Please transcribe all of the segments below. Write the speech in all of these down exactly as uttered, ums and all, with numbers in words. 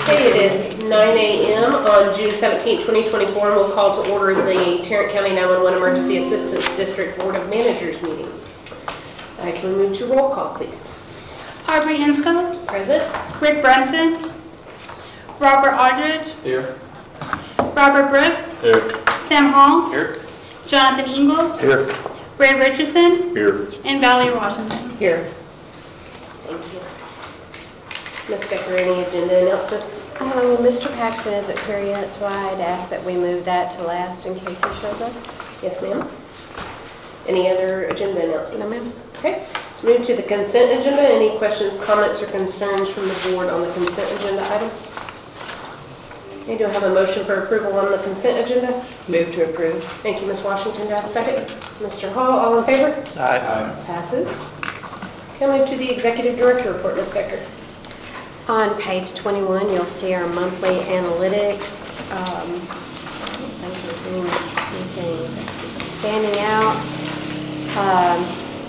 Okay, it is nine A M on June seventeenth, twenty twenty-four, and we'll call to order the Tarrant County nine one one Emergency Assistance District Board of Managers meeting. Uh, can we move to roll call, please? Aubrey Inscoe. Present. Rick Brunson. Robert Aldridge. Here. Robert Brooks. Here. Sam Hall. Here. Jonathan Ingalls. Here. Ray Richardson. Here. And Valerie Washington. Here. Thank you. Miz Decker, any agenda announcements? Um, Mister Paxton isn't here yet, so I'd ask that we move that to last in case he shows up. Yes, ma'am. Any other agenda announcements? No, ma'am. Okay, let's move to the consent agenda. Any questions, comments, or concerns from the board on the consent agenda items? Okay, do I have a motion for approval on the consent agenda? Move to approve. Thank you, Miz Washington. Do I have a second? Mister Hall, all in favor? Aye. Passes. Okay, move to the executive director report, Miz Decker. On page twenty-one, you'll see our monthly analytics. Um, I think there's anything standing out. Um,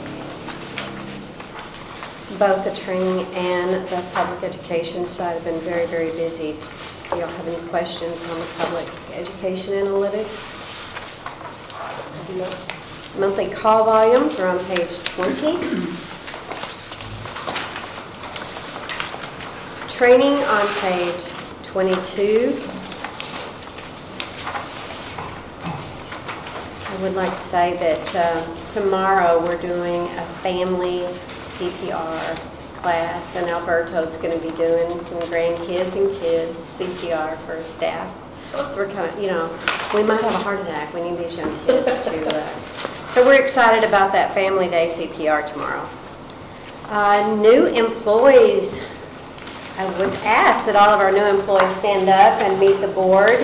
both the training and the public education side have been very, very busy. Do y'all have any questions on the public education analytics? No. Monthly call volumes are on page twenty. Training on page twenty-two. I would like to say that uh, tomorrow we're doing a family C P R class, and Alberto's going to be doing some grandkids and kids C P R for staff. So we're kind of, you know, we might have a heart attack. We need these young kids to. Uh, so we're excited about that Family Day C P R tomorrow. Uh, new employees. I would ask that all of our new employees stand up and meet the board.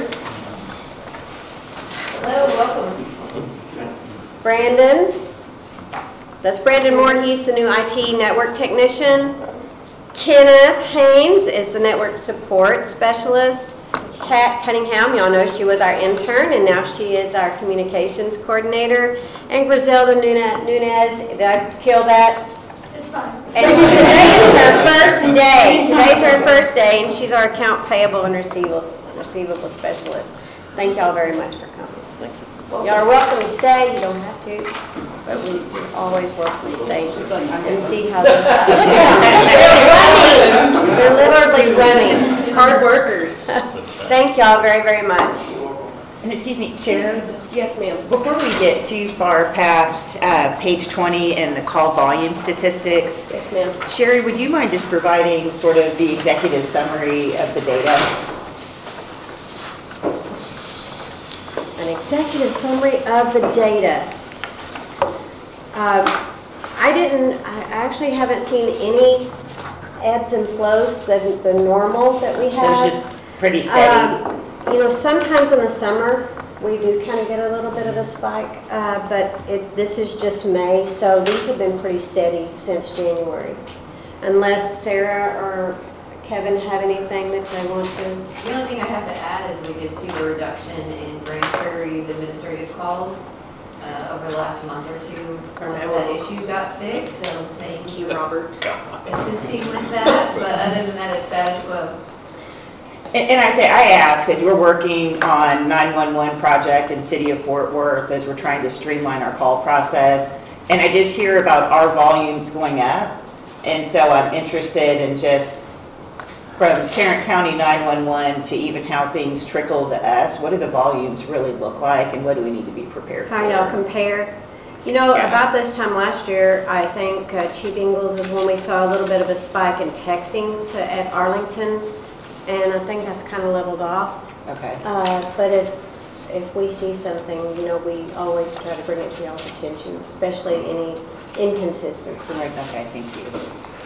Hello, welcome. Brandon. That's Brandon Moore. He's the new I T network technician. Kenneth Haynes is the network support specialist. Kat Cunningham, y'all know she was our intern, and now she is our communications coordinator. And Griselda Nunez, did I kill that? It's fine. And today is her first day. Today's her first day, and she's our account payable and receivable, receivable specialist. Thank y'all very much for coming. Thank you. Y'all are welcome to stay. You don't have to, but we we're always welcome to stay and see how this. They're running. They're literally running. Hard workers. Thank y'all very, very much. And excuse me, Chair, Yes, ma'am. before we get too far past uh, page twenty and the call volume statistics, Yes, ma'am. Sherry, would you mind just providing sort of the executive summary of the data? An executive summary of the data. Uh, I didn't, I actually haven't seen any ebbs and flows, the, the normal that we So have. it's just pretty steady. Um, you know, sometimes in the summer, we do kind of get a little bit of a spike, uh, but it, this is just May, so these have been pretty steady since January. Unless Sarah or Kevin have anything that they want to. The only thing I have to add is we did see the reduction in Grand Prairie's administrative calls uh, over the last month or two once that issue got fixed. So thank you, Robert, assisting with that. But other than that, it's status quo. And, and I'd say I asked because we're working on nine one one project in City of Fort Worth as we're trying to streamline our call process. And I just hear about our volumes going up. And so I'm interested in just from Tarrant County nine one one to even how things trickle to us. What do the volumes really look like, and what do we need to be prepared How for? y'all compare? You know, Yeah. about this time last year, I think uh, Chief Ingalls is when we saw a little bit of a spike in texting to at Arlington, and I think that's kind of leveled off. Okay. Uh, but if if we see something, you know, we always try to bring it to y'all's attention, especially any inconsistencies. Okay, thank you.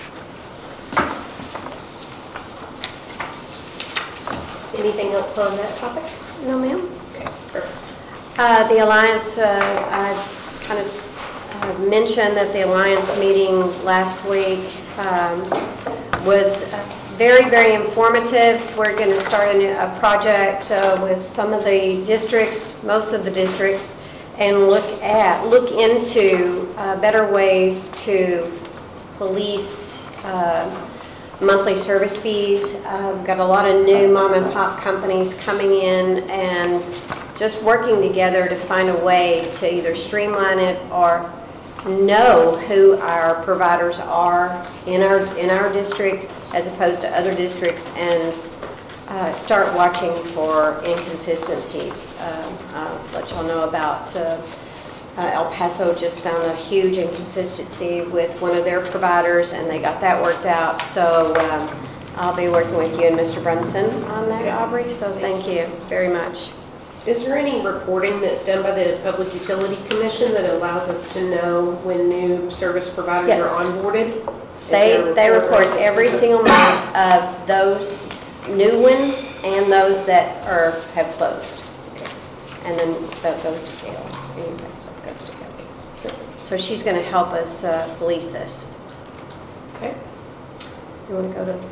Anything else on that topic? No, ma'am. Okay, perfect. Uh, the Alliance, uh, I kind of uh, mentioned that the Alliance meeting last week um, was uh, very, very informative. We're going to start a, new, a project uh, with some of the districts, most of the districts, and look at, look into uh, better ways to police uh, monthly service fees. Uh, we've got a lot of new mom and pop companies coming in and just working together to find a way to either streamline it or know who our providers are in our in our district as opposed to other districts, and uh, start watching for inconsistencies. Uh, I'll let y'all know about uh, uh, El Paso just found a huge inconsistency with one of their providers, and they got that worked out. So um, I'll be working with you and Mister Brunson on that, Okay. Aubrey, so thank you very much. Is there any reporting that's done by the Public Utility Commission that allows us to know when new service providers Yes. are onboarded? Is They, there a they report process? every single month of those new ones and those that are, have closed. And then that goes to Gail. Anyway, so it goes to Gail. So she's going to help us uh, police this. Okay. You want to go to?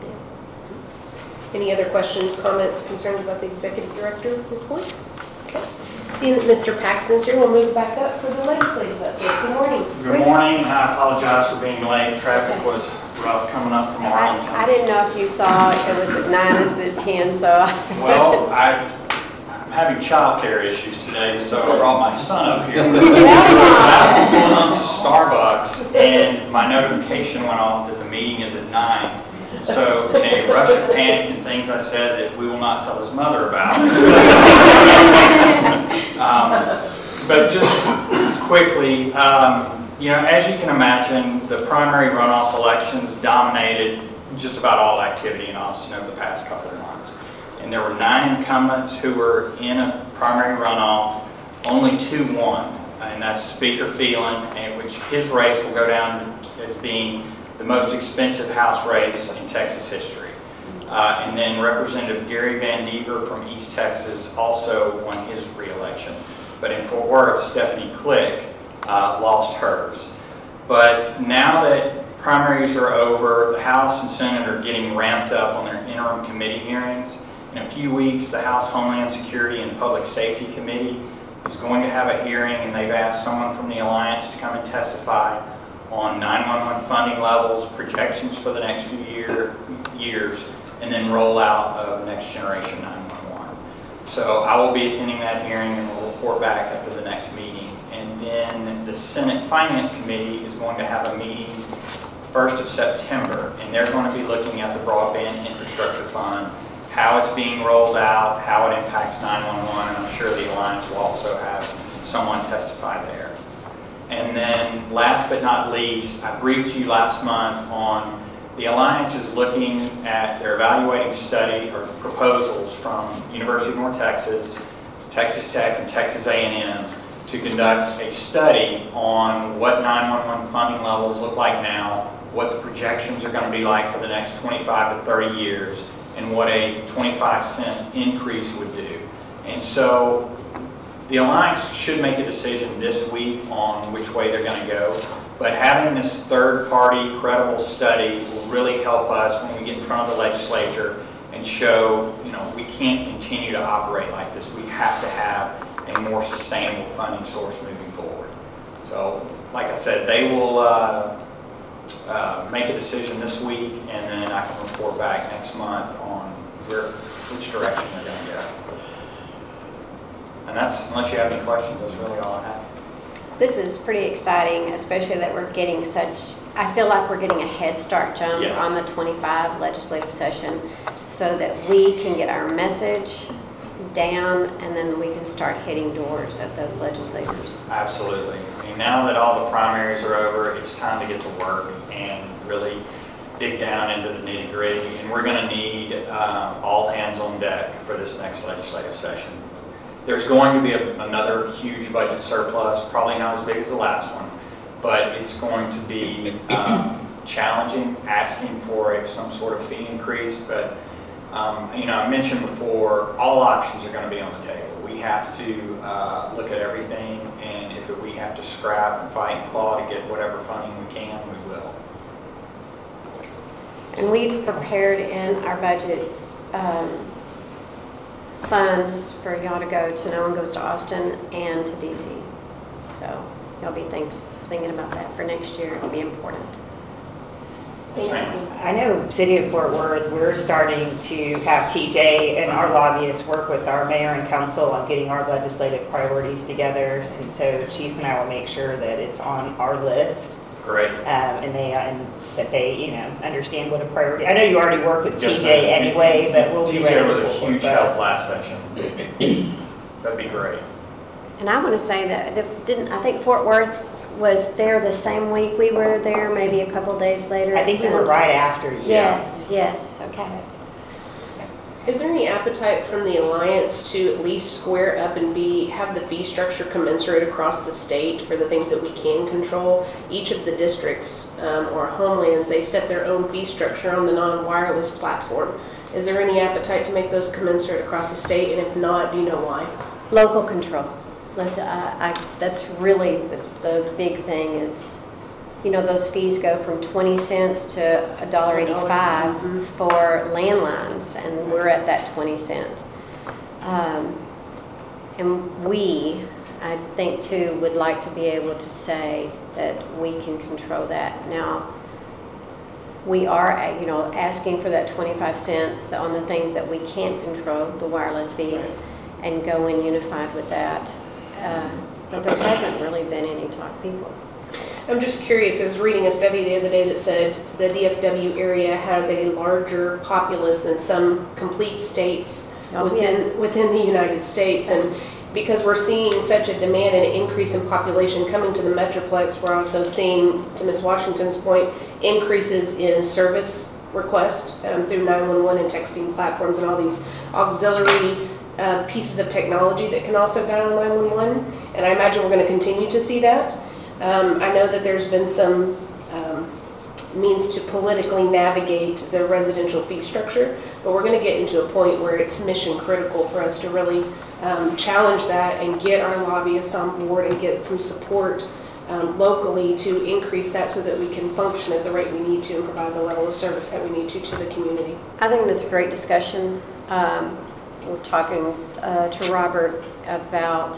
Any other questions, comments, concerns about the executive director report? Okay. Seeing that Mister Paxton's here, we'll move back up for the legislative update. Good morning. Good morning. I apologize for being late. Traffic was rough coming up from I, I Arlington. didn't know if you saw it was at nine, it's at ten, so. I- Well, I, I'm having childcare issues today, so I brought my son up here. I was pulling up to Starbucks and my notification went off that the meeting is at nine. So in a rush of panic and things I said that we will not tell his mother about. um, but just quickly, um, you know, as you can imagine, the primary runoff elections dominated just about all activity in Austin over the past couple of months. And there were nine incumbents who were in a primary runoff. Only two won, and that's Speaker Phelan, and which his race will go down as being the most expensive House race in Texas history. Uh, and then Representative Gary Van Dever from East Texas also won his re-election. But in Fort Worth, Stephanie Click uh, lost hers. But now that primaries are over, the House and Senate are getting ramped up on their interim committee hearings. In a few weeks, the House Homeland Security and Public Safety Committee is going to have a hearing, and they've asked someone from the Alliance to come and testify on nine one one funding levels, projections for the next few year, years, and then rollout of Next Generation nine one one. So I will be attending that hearing and will report back after the next meeting. And then the Senate Finance Committee is going to have a meeting first of September, and they're going to be looking at the Broadband Infrastructure Fund, how it's being rolled out, how it impacts nine one one, and I'm sure the Alliance will also have someone testify there. And then last but not least, I briefed you last month on the Alliance is looking at, they're evaluating study or proposals from University of North Texas, Texas Tech, and Texas A and M to conduct a study on what nine one one funding levels look like now, what the projections are going to be like for the next twenty-five to thirty years, and what a twenty-five cent increase would do. And so the Alliance should make a decision this week on which way they're going to go, but having this third-party credible study will really help us when we get in front of the legislature and show, you know, we can't continue to operate like this. We have to have a more sustainable funding source moving forward. So, like I said, they will uh, uh, make a decision this week, and then I can report back next month on where, which direction they're going to go. And that's, unless you have any questions, that's really all I have. This is pretty exciting, especially that we're getting such, I feel like we're getting a head start jump Yes. on the twenty-five legislative session so that we can get our message down and then we can start hitting doors at those legislators. Absolutely. I mean, now that all the primaries are over, it's time to get to work and really dig down into the nitty gritty. And we're going to need um, all hands on deck for this next legislative session. There's going to be a, another huge budget surplus, probably not as big as the last one, but it's going to be um, challenging, asking for a, some sort of fee increase. But, um, you know, I mentioned before, all options are going to be on the table. We have to uh, look at everything, and if we have to scrap and fight and claw to get whatever funding we can, we will. And we've prepared in our budget um, funds for y'all to go to No One Goes to Austin and to D C. So y'all be think, thinking about that for next year. It'll be important. Thank you. I know City of Fort Worth, we're starting to have T J and our lobbyists work with our mayor and council on getting our legislative priorities together. And so Chief and I will make sure that it's on our list. Great. Um, and they, uh, and that they, you know, understand what a priority. I know you already work with Yes, T J ma'am. anyway, but we'll be T ready J to was a work with huge help us. last session. That'd be great. And I want to say that, it didn't, I think Fort Worth was there the same week we were there, maybe a couple days later. I think you were right after you. Yes, yes, okay. Is there any appetite from the Alliance to at least square up and be, have the fee structure commensurate across the state for the things that we can control? Each of the districts um, or Homeland, they set their own fee structure on the non-wireless platform. Is there any appetite to make those commensurate across the state? And if not, do you know why? Local control. Let's, I, I, that's really the, the big thing is, you know, those fees go from twenty cents to a dollar eighty-five Mhm. for landlines, and we're at that twenty cents. Um, and we, I think too, would like to be able to say that we can control that. Now, we are, you know, asking for that twenty-five cents on the things that we can't control, the wireless fees, and go in unified with that. Uh, but there hasn't really been any talk, people. I'm just curious, I was reading a study the other day that said the D F W area has a larger populace than some complete states Oh, within, yes. within the United States. And because we're seeing such a demand and an increase in population coming to the Metroplex, we're also seeing, to Miz Washington's point, increases in service requests um, through nine one one and texting platforms and all these auxiliary uh, pieces of technology that can also dial nine one one. And I imagine we're going to continue to see that. Um, I know that there's been some um, means to politically navigate the residential fee structure, but we're going to get into a point where it's mission critical for us to really um, challenge that and get our lobbyists on board and get some support um, locally to increase that so that we can function at the rate we need to and provide the level of service that we need to to the community. I think that's a great discussion. Um, we're talking uh, to Robert about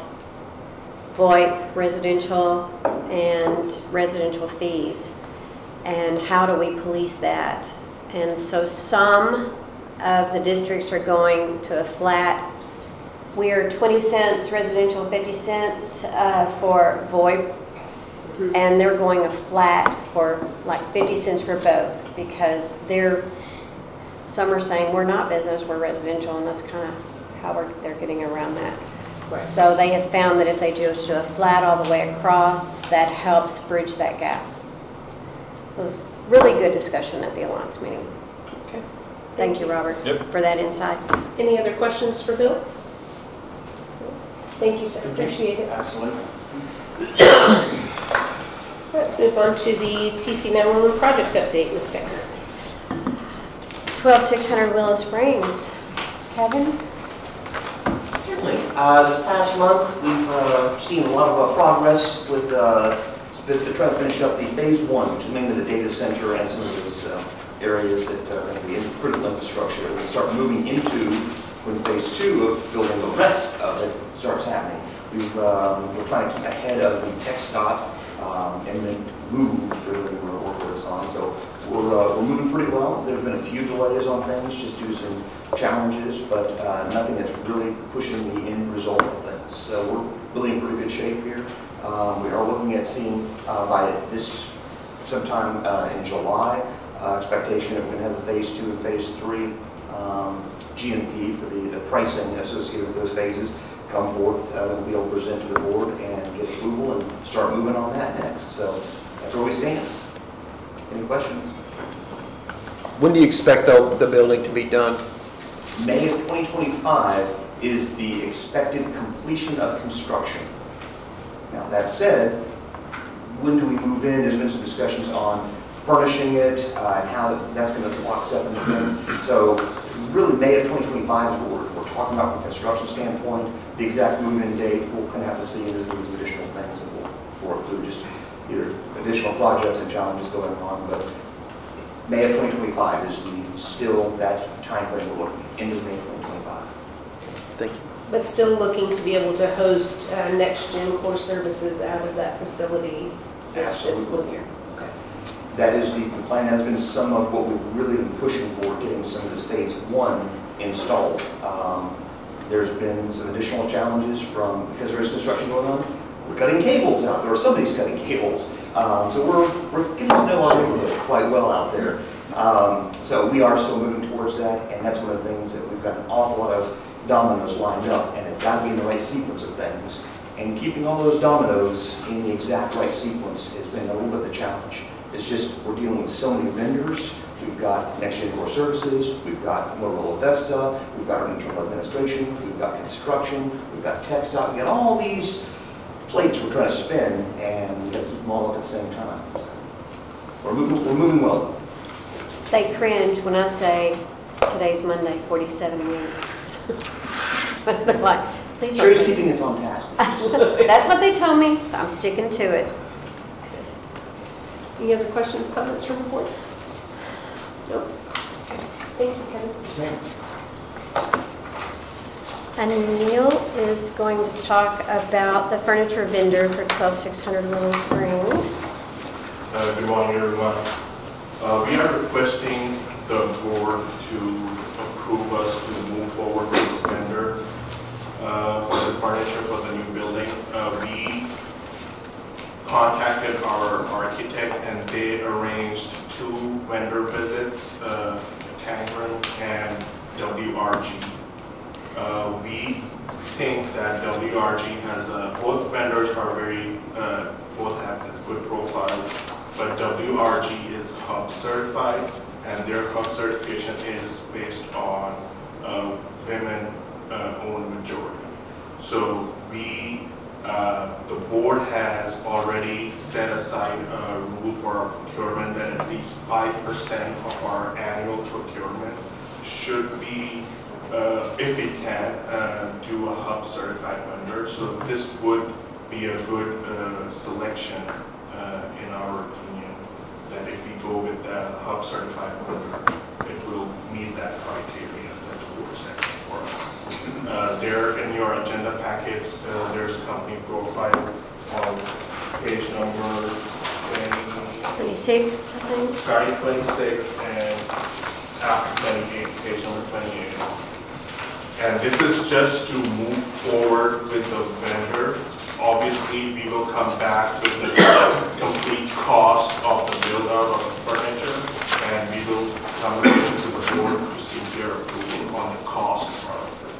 VoIP, residential, and residential fees, and how do we police that? And so some of the districts are going to a flat. We are twenty cents residential, fifty cents uh, for VoIP, mm-hmm. and they're going a flat for like fifty cents for both, because they're, some are saying we're not business, we're residential, and that's kind of how we're, they're getting around that. Right. So they have found that if they just do a flat all the way across, that helps bridge that gap. So it was really good discussion at the Alliance meeting. Okay. Thank you, Robert, Yep. for that insight. Any other questions for Bill? Thank you, sir. Appreciate it. Absolutely. Let's move on to the T C nine one one project update, Miz Decker. twelve six hundred Willow Springs. Kevin? Certainly. Uh, This past month, we've uh, seen a lot of uh, progress with uh, sp- trying to finish up the phase one, which is mainly the data center and some of those uh, areas that are going to be in critical infrastructure. We can start moving into when phase two of building the rest of it starts happening. We've, um, we're trying to keep ahead of the TxDOT um, imminent move that they're going to work with us on. So we're, uh, we're moving pretty well. There's been a few delays on things just due to some challenges, but uh, nothing that's really pushing the end result of things. So we're really in pretty good shape here. Um, we are looking at seeing uh, by this sometime uh, in July, uh, expectation that we're going to have a phase two and phase three um, G M P for the, the pricing associated with those phases come forth. Uh, we'll be able to present to the board and get approval and start moving on that next. So that's where we stand. Any questions? When do you expect the, the building to be done? May of twenty twenty-five is the expected completion of construction. Now, that said, when do we move in? There's been some discussions on furnishing it uh, and how that's going to lock step into things. So really, May of twenty twenty-five is what we're, we're talking about from a construction standpoint. The exact move-in date, we'll kind of have to see as there's additional things that we'll work through, just either additional projects and challenges going on. But May of twenty twenty-five is the, still that time frame we're looking at, end of May twenty twenty-five. Thank you. But still looking to be able to host uh, next-gen core services out of that facility this Absolutely. fiscal year. Okay. that is, the the plan has been some of what we've really been pushing for, getting some of this phase one installed. Um, There's been some additional challenges from, because there is construction going on, we're cutting cables out there, or somebody's cutting cables. Um, so we're, we're getting to know our neighborhood quite well out there. Um, so we are still moving towards that, and that's one of the things that we've got an awful lot of dominoes lined up, and they've got to be in the right sequence of things. And keeping all those dominoes in the exact right sequence has been a little bit of the challenge. It's just, we're dealing with so many vendors. We've got Next Gen Core Services, we've got Motorola Vesta, we've got our internal administration, we've got construction, we've got TechStop, we've got all these plates we're trying to spin, and we've got to keep them all up at the same time. So we're moving, we're moving well. They cringe when I say today's Monday, forty-seven weeks. They're like, please Sherry's don't. keeping us on task. That's what they told me, so I'm sticking to it. Any other questions, comments from the board? Nope. Thank you, Kevin. Yes, ma'am. And Neil is going to talk about the furniture vendor for twelve six hundred Willow Springs. Uh, Good morning, everyone. Uh, We are requesting the board to approve us to move forward with the vendor uh, for the furniture for the new building. Uh, We contacted our architect and they arranged two vendor visits, uh, Tangram and W R G. Uh, We think that W R G has, a- both vendors are very, uh, both have good profiles, but W R G is hub certified, and their hub certification is based on uh, women-owned majority. So we, uh, the board has already set aside a rule for our procurement that at least five percent of our annual procurement should be, uh, if we can, uh, do a hub certified vendor. So this would be a good uh, selection uh, in our opinion, that if we go with the hub certified vendor, it will meet that criteria that the board set for us. Uh, there in your agenda packets, uh, there's company profile on page number twenty, twenty-six, I think. sorry, twenty-six, and after twenty-eight, page number twenty-eight. And this is just to move forward with the vendor. Obviously, we will come back with the complete cost of the build out of the furniture, and we will come to the board to seek their approval on the cost part of it.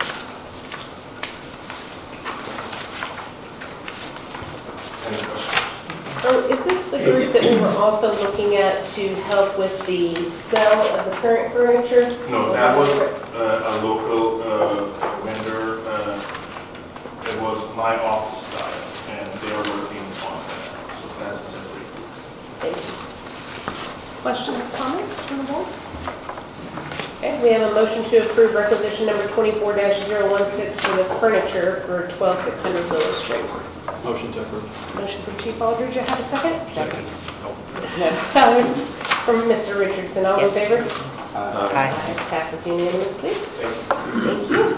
Any questions? Oh, is this the group that we were also looking at to help with the sale of the current furniture? No, that was uh, a local uh, vendor. Uh, it was my office style, and they are working on that. So that's a separate group. Thank you. Questions, comments from the board? Okay, we have a motion to approve requisition number twenty-four dash zero one six for the furniture for twelve six hundred Willow Springs. Motion to approve. Motion from Chief Aldridge, I have a second? Second. From Mister Richardson, all in favor? Aye. Passes unanimously. Thank you.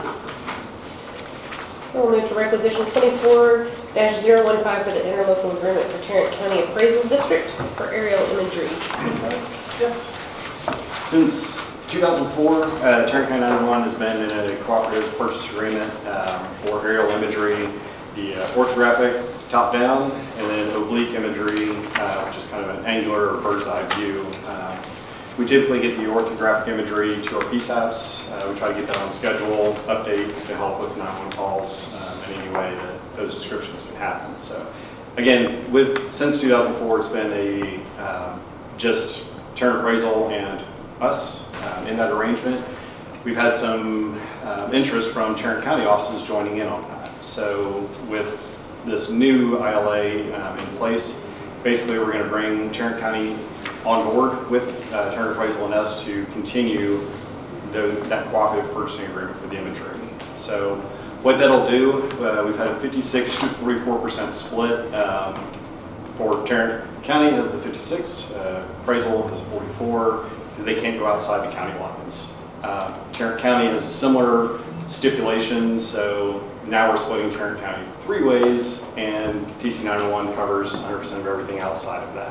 We'll move to requisition twenty-four dash zero one five for the interlocal agreement for Tarrant County Appraisal District for aerial imagery. Yes. Since two thousand four, uh, Tarrant County nine one one has been in a cooperative purchase agreement um, for aerial imagery, the uh, orthographic top-down, and then oblique imagery, uh, which is kind of an angular or bird's-eye view. Um, we typically get the orthographic imagery to our P SAPs. Uh, we try to get that on schedule, update to help with nine one one calls um, in any way that those descriptions can happen. So, again, with since two thousand four, it's been a um, just Tarrant Appraisal and us um, in that arrangement. We've had some uh, interest from Tarrant County offices joining in on that. So with this new I L A um, in place, basically we're going to bring Tarrant County on board with uh, Tarrant Appraisal and us to continue the, that cooperative purchasing agreement for the imagery. So what that'll do, uh, we've had a fifty-six to forty-four percent split. Um, for Tarrant County has the fifty-six, uh, Appraisal has forty-four, because they can't go outside the county lines. Uh, Tarrant County has a similar stipulation, so now we're splitting Tarrant County three ways, and T C nine one one covers one hundred percent of everything outside of that.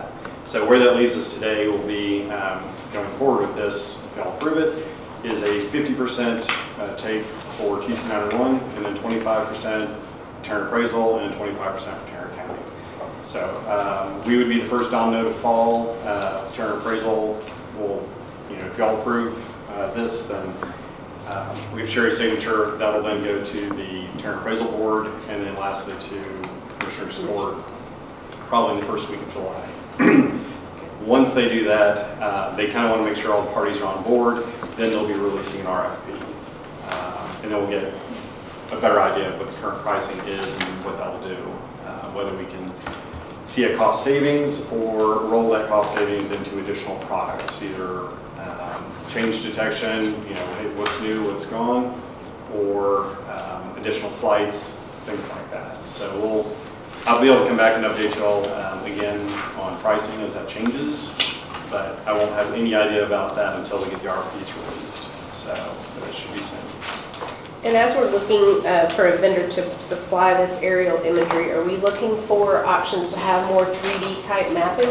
So where that leaves us today will be, um, going forward with this, if y'all approve it, is a fifty percent uh, take for T C nine one one, and then twenty-five percent Tarrant Appraisal, and then twenty-five percent for Tarrant County. So um, we would be the first domino to fall. Uh, Tarrant Appraisal will, you know, if y'all approve uh, this, then um, we have Sherry's signature. That'll then go to the Tarrant Appraisal Board, and then lastly to Commissioner's Court, probably in the first week of July. Once they do that, uh, they kind of want to make sure all the parties are on board. Then they'll be releasing an R F P, uh, and then we'll get a better idea of what the current pricing is and what that will do, uh, whether we can see a cost savings or roll that cost savings into additional products, either um, change detection, you know, what's new, what's gone, or um, additional flights, things like that. So we'll, I'll be able to come back and update you all um, again on pricing as that changes, but I won't have any idea about that until we get the R F Ps released. So but it should be soon. And as we're looking uh, for a vendor to supply this aerial imagery, are we looking for options to have more three D type mapping?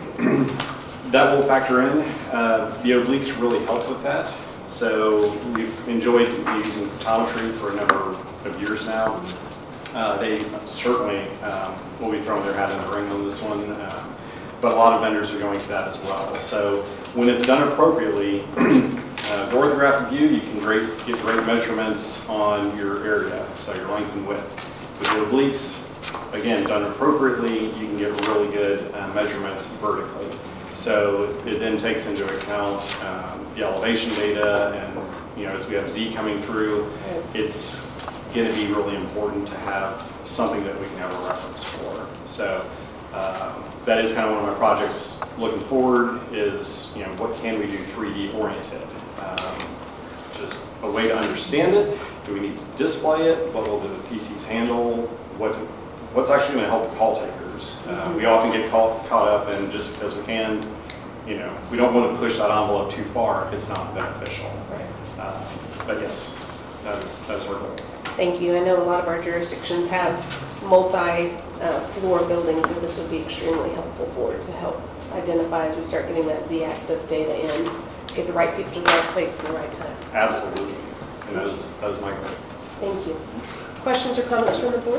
That will factor in. Uh, the obliques really help with that. So we've enjoyed using photometry for a number of years now. Uh, they certainly um, will be throwing their hat in the ring on this one, um, but a lot of vendors are going to that as well. So when it's done appropriately, uh, the orthographic view, you can great, get great measurements on your area, so your length and width. With the obliques, again, done appropriately, you can get really good uh, measurements vertically. So it then takes into account um, the elevation data, and you know, as we have Z coming through, it's going to be really important to have something that we can have a reference for. So um, that is kind of one of my projects looking forward is, you know, what can we do three D oriented? Um, just a way to understand it. Do we need to display it? What will the P Cs handle? What What's actually going to help the call takers? Uh, we often get caught, caught up in just because we can, you know, we don't want to push that envelope too far if it's not beneficial. Right. Uh, but yes, that is, that is our goal. Thank you. I know a lot of our jurisdictions have multi-floor uh, buildings, and this would be extremely helpful for it to help identify as we start getting that Z-axis data in, get the right people to the right place in the right time. Absolutely. And that is, that is my goal. Thank you. Questions or comments from the board?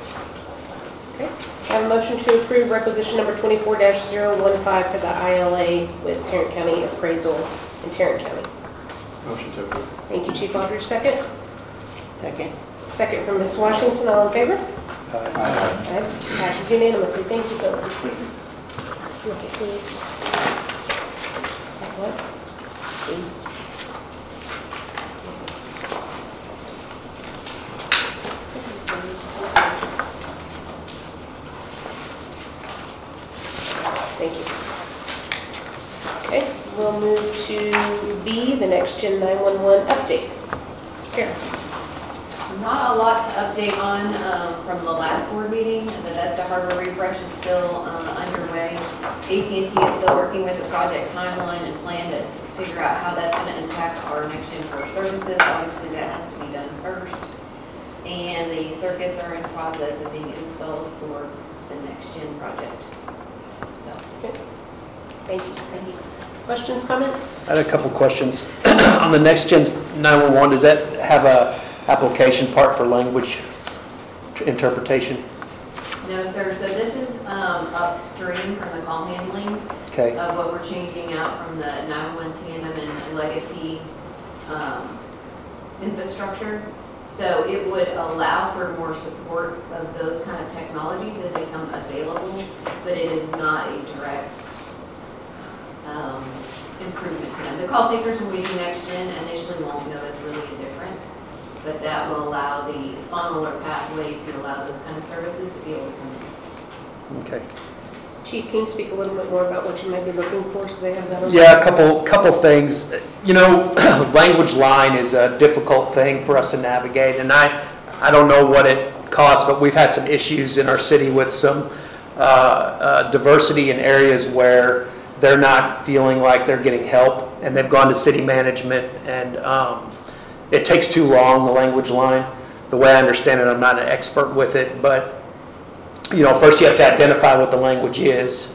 Okay. I have a motion to approve requisition number twenty-four dash zero one five for the I L A with Tarrant County Appraisal in Tarrant County. Motion to approve. Thank you, Chief Aldridge. Second? Second. Second from Miz Washington. All in favor? Aye. Aye. Passes unanimously. Thank you, Philip. Look at me. That what? See? Thank you. Okay, we'll move to B, the Next Gen nine one one update. Sarah. Not a lot to update on um, from the last board meeting. The Vesta hardware refresh is still uh, underway. A T and T is still working with the project timeline and plan to figure out how that's going to impact our Next Gen four services. Obviously, that has to be done first. And the circuits are in process of being installed for the Next Gen project. So, Okay. Thank you. Thank you. Questions, comments? I had a couple questions. On the Next Gen nine one one, does that have a application part for language interpretation? no, sir. So this is um, upstream from the call handling Okay. of what we're changing out from the nine one one tandem and legacy um, infrastructure. So it would allow for more support of those kind of technologies as they come available, but it is not a direct um, improvement to them. The call takers when we do Next Gen initially won't notice really a difference, but that will allow the funnel or pathway to allow those kind of services to be able to come in. Okay. Chief, can you speak a little bit more about what you might be looking for so they have that on? Yeah, a couple, couple things. You know, language line is a difficult thing for us to navigate, and I, I don't know what it costs, but we've had some issues in our city with some uh, uh, diversity in areas where they're not feeling like they're getting help, and they've gone to city management, and um, it takes too long, the language line. The way I understand it, I'm not an expert with it, but you know, first you have to identify what the language is,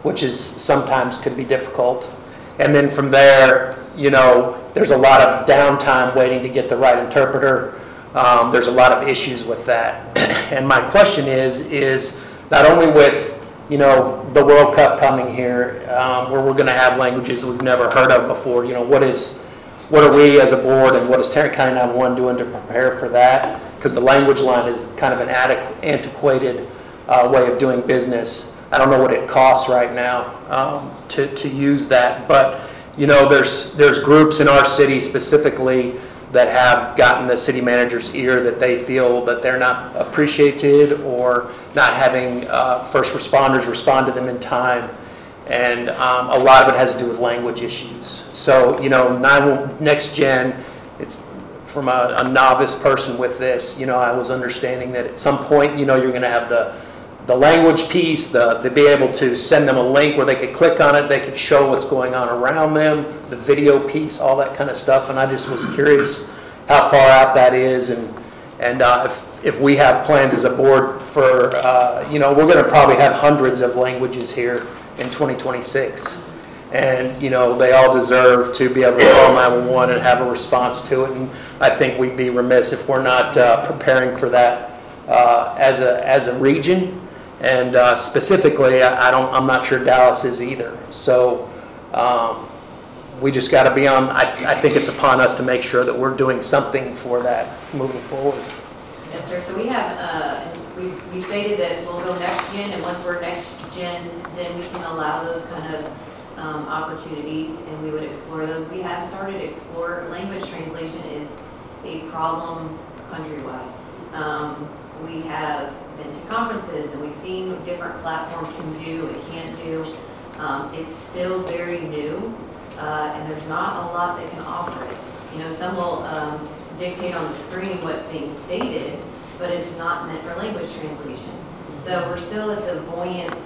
which is sometimes could be difficult. And then from there, you know, there's a lot of downtime waiting to get the right interpreter. Um, there's a lot of issues with that. And my question is, is not only with, you know, the World Cup coming here, um, where we're going to have languages we've never heard of before, you know, what is, what are we as a board and what is Tarrant County nine one one doing to prepare for that? Because the language line is kind of an adequ- antiquated uh, way of doing business. I don't know what it costs right now um, to, to use that, but you know, there's there's groups in our city specifically that have gotten the city manager's ear that they feel that they're not appreciated or not having uh, first responders respond to them in time. And um, a lot of it has to do with language issues. So, you know, next gen, it's from a, a novice person with this, you know, I was understanding that at some point, you know, you're going to have the the language piece, the, the be able to send them a link where they could click on it, they could show what's going on around them, the video piece, all that kind of stuff. And I just was curious how far out that is, and and uh, if if we have plans as a board for, uh, you know, we're going to probably have hundreds of languages here in twenty twenty-six. And, you know, they all deserve to be able to call nine one one and have a response to it. And I think we'd be remiss if we're not uh, preparing for that uh, as a as a region. And uh, specifically, I, I don't, I'm not sure Dallas is either. So um, we just got to be on, I, I think it's upon us to make sure that we're doing something for that moving forward. Yes, sir. So we have, uh, we we stated that we'll go next gen, and once we're next gen, then we can allow those kind of um, opportunities, and we would explore those. We have started to explore. Language translation is a problem countrywide. Um, we have been to conferences, and we've seen what different platforms can do and can't do. Um, it's still very new, uh, and there's not a lot that can offer it. You know, some will um, dictate on the screen what's being stated, but it's not meant for language translation. So we're still at the Voyance,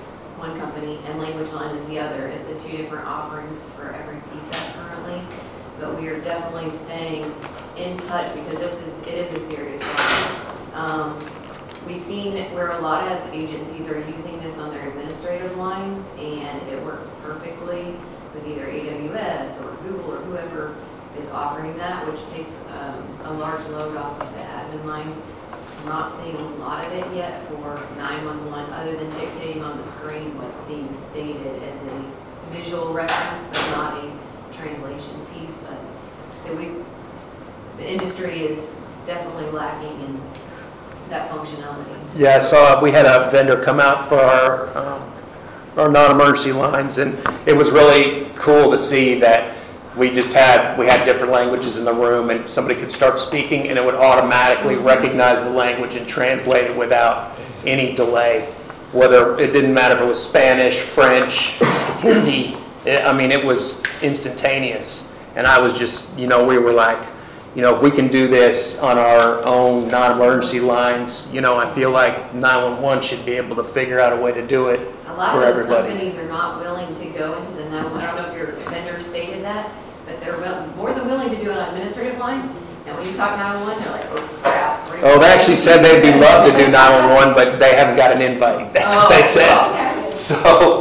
one company, and Language Line is the other. It's the two different offerings for every P S A P currently. But we are definitely staying in touch because this is, it is a serious problem. Um, we've seen where a lot of agencies are using this on their administrative lines, and it works perfectly with either A W S or Google or whoever is offering that, which takes um, a large load off of the admin lines. I'm not seeing a lot of it yet for nine one one, other than dictating on the screen what's being stated as a visual reference, but not a translation piece. But we, the industry is definitely lacking in that functionality. Yeah, so we had a vendor come out for our um, our non-emergency lines, and it was really cool to see that we just had we had different languages in the room, and somebody could start speaking, and it would automatically recognize the language and translate it without any delay. Whether it didn't matter if it was Spanish, French, Hindi. It, I mean, it was instantaneous, and I was just, you know, we were like, you know, if we can do this on our own non-emergency lines, you know, I feel like nine one one should be able to figure out a way to do it A lot for of those everybody. companies are not willing to go into the nine one one. I don't know if your vendor stated that, but they're will, more than willing to do it on administrative lines. And when you talk nine one one, they're like, oh crap. we're Oh, they actually said they'd be love to do nine one one, one. but they haven't got an invite. That's what they said. So,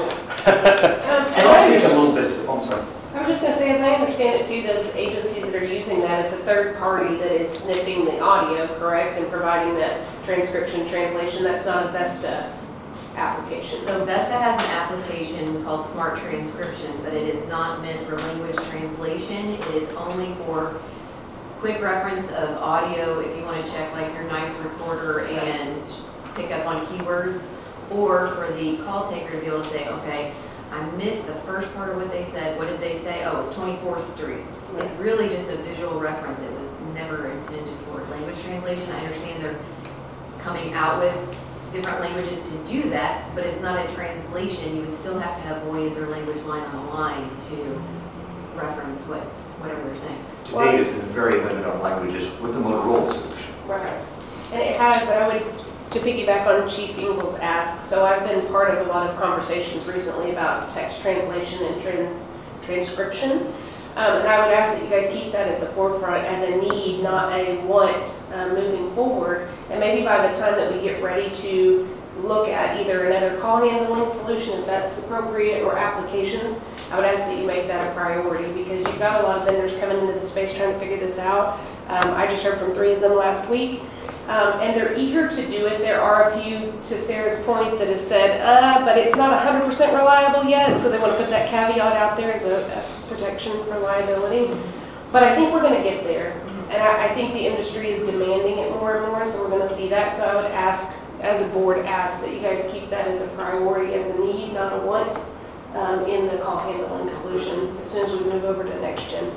And I'll speak a little bit, oh, I'm sorry. I was just gonna say, as I understand it too, those agencies that are using that, it's a third party that is sniffing the audio, correct, and providing that transcription translation. That's not a Vesta application. So Vesta has an application called Smart Transcription, but it is not meant for language translation. It is only for quick reference of audio if you want to check like your NICE recorder and pick up on keywords, or for the call taker to be able to say, okay, I missed the first part of what they said. What did they say? Oh, it's twenty-fourth Street. It's really just a visual reference. It was never intended for language translation. I understand they're coming out with different languages to do that, but it's not a translation. You would still have to have Voyance or Language Line on the line to reference what whatever they're saying. To date, it's been very limited on languages with the Motorola solution. Right. And it has, but I would, to piggyback on Chief Ingles ask, so I've been part of a lot of conversations recently about text translation and trans transcription. Um, and I would ask that you guys keep that at the forefront as a need, not a want, uh, moving forward. And maybe by the time that we get ready to look at either another call handling solution if that's appropriate or applications, I would ask that you make that a priority because you've got a lot of vendors coming into the space trying to figure this out. Um, I just heard from three of them last week. Um, and they're eager to do it. There are a few, to Sarah's point, that has said, uh, but it's not one hundred percent reliable yet, so they want to put that caveat out there as a, a protection for liability. But I think we're going to get there, and I, I think the industry is demanding it more and more, so we're going to see that. So I would ask, as a board, ask that you guys keep that as a priority, as a need, not a want, um, in the call handling solution as soon as we move over to next gen.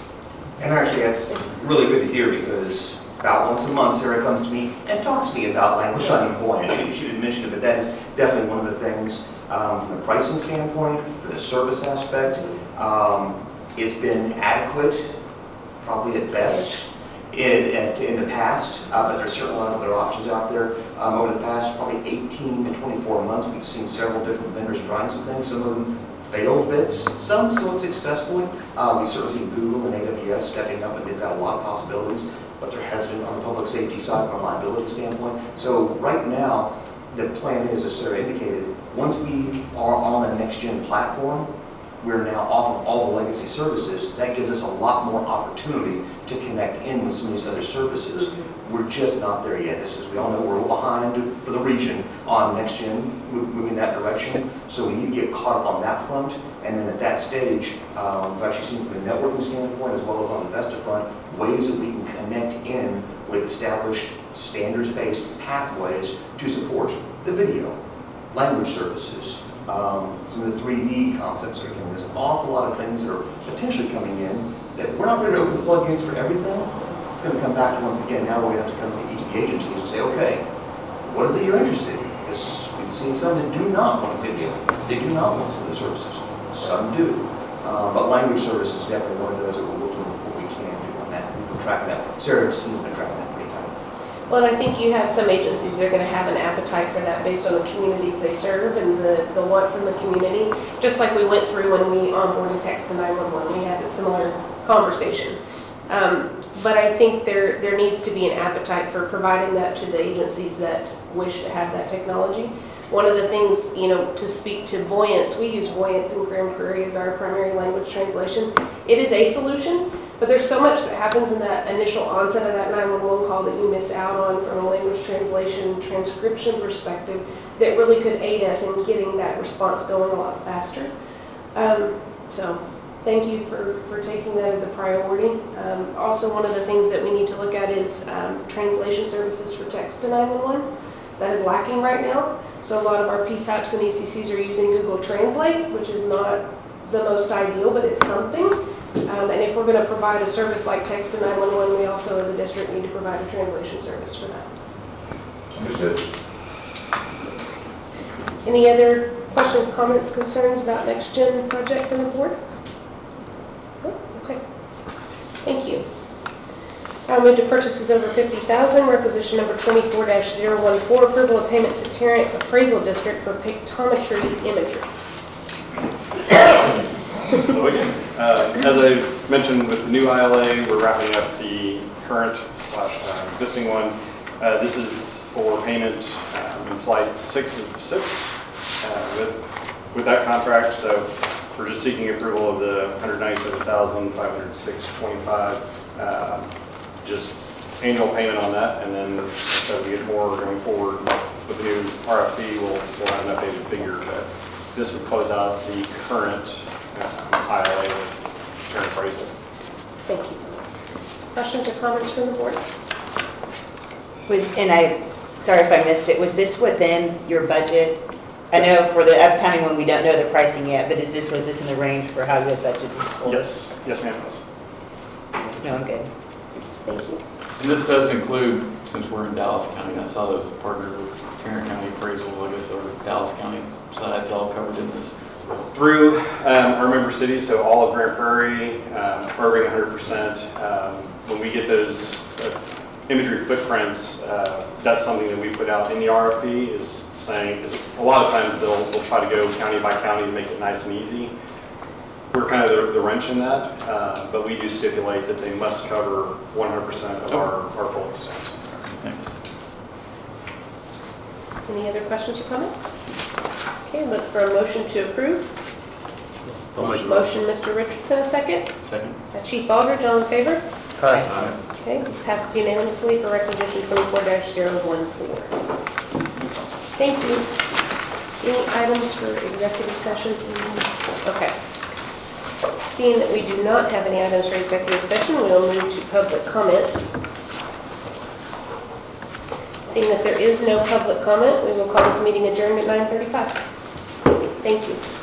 And actually, that's really good to hear because about once a month, Sarah comes to me and talks to me about language learning Voyant. She, she didn't mention it, but that is definitely one of the things um, from the pricing standpoint, for the service aspect. Um, it's been adequate, probably at best, in, at, in the past, uh, but there's certainly a lot of other options out there. Um, over the past probably eighteen to twenty-four months, we've seen several different vendors trying some things. Some of them failed bits, some somewhat successfully. Uh, we've certainly seen Google and A W S stepping up, and they've got a lot of possibilities, but they're hesitant on the public safety side from a liability standpoint. So right now, the plan is, as Sarah indicated, once we are on a next-gen platform, we're now off of all the legacy services. That gives us a lot more opportunity to connect in with some of these other services. Mm-hmm. We're just not there yet. This is, we all know we're behind for the region on next gen, moving that direction. So we need to get caught up on that front. And then at that stage, um, we've actually seen from the networking standpoint as well as on the Vesta front, ways that we can connect in with established standards-based pathways to support the video, language services, um, some of the three D concepts that are coming. There's an awful lot of things that are potentially coming in that we're not ready to open the floodgates for everything. It's going to come back to, once again, now we're going to have to come to each of the agencies and say, okay, what is it you're interested in? Because we've seen some that do not want video. They do not want some of the services. Some do. Uh, but language service is definitely one of those that we're looking at what we can do on that. We're tracking that. Sarah's been tracking that pretty tight. Well, and I think you have some agencies that are going to have an appetite for that based on the communities they serve and the, the want from the community. Just like we went through when we onboarded text to nine one one, we had a similar conversation. Um, but I think there, there needs to be an appetite for providing that to the agencies that wish to have that technology. One of the things, you know, to speak to Voyance, we use Voyance in Grand Prairie as our primary language translation. It is a solution, but there's so much that happens in that initial onset of that nine one one call that you miss out on from a language translation, transcription perspective that really could aid us in getting that response going a lot faster. Um, so thank you for, for taking that as a priority. Um, also, one of the things that we need to look at is um, translation services for text to nine one one. That is lacking right now. So a lot of our P SAPs and E C Cs are using Google Translate, which is not the most ideal, but it's something. Um, and if we're going to provide a service like text to nine one one, we also as a district need to provide a translation service for that. Understood. Any other questions, comments, concerns about Next Gen project from the board? Oh, okay. Thank you. I'll move to purchases over fifty thousand dollars, requisition number twenty-four dash zero one four, approval of payment to Tarrant Appraisal District for pictometry imagery. Hello again. Uh, as I mentioned with the new I L A, we're wrapping up the current slash uh, existing one. Uh, this is for payment um, in flight six of six uh, with, with that contract. So we're just seeking approval of the one hundred ninety-seven thousand five hundred six dollars and twenty-five cents. Um, just annual payment on that, and then as we get more going forward with the new R F P, we'll, we'll have an updated figure. But this would close out the current um, I L A with Tarrant Appraisal. Thank you. Questions or comments from the board? Was, and I, sorry if I missed it, was this within your budget? I know for the upcoming one, we don't know the pricing yet, but is this, was this in the range for how you had budgeted this for? Yes, yes ma'am, yes. No, I'm good. Thank you. And this does include, since we're in Dallas County, I saw those partnered with Tarrant County Appraisal, I guess, or Dallas County sides all covered in this. Through um, our member cities, so all of Grand Prairie, um, Irving one hundred percent. Um, when we get those uh, imagery footprints, uh, that's something that we put out in the R F P, is saying, is a lot of times they'll, they'll try to go county by county to make it nice and easy. We're kind of the, the wrench in that, uh, but we do stipulate that they must cover one hundred percent of our, our full extent. Thanks. Any other questions or comments? Okay, look for a motion to approve. Motion, Mister Richardson, a second. Second. Uh, Chief Aldridge, all in favor? Aye. Okay, passes unanimously for requisition twenty-four dash zero one four. Thank you. Any items for executive session? Okay. Seeing that we do not have any items for executive session, we'll move to public comment. Seeing that there is no public comment, we will call this meeting adjourned at nine thirty-five. Thank you.